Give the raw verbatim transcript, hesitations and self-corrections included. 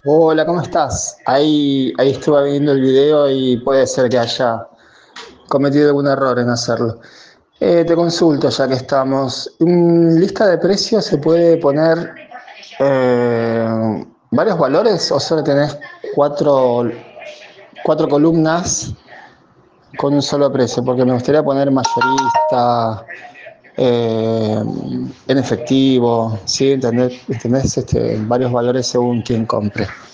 Hola, ¿cómo estás? Ahí, ahí estuve viendo el video y puede ser que haya cometido algún error en hacerlo. Eh, te consulto, ya que estamos. ¿En lista de precios se puede poner eh, varios valores o solo tenés cuatro, cuatro columnas con un solo precio? Porque me gustaría poner mayorista, eh, en efectivo, ¿sí? ¿Entendés? ¿Entendés? Este, varios valores según quien compre.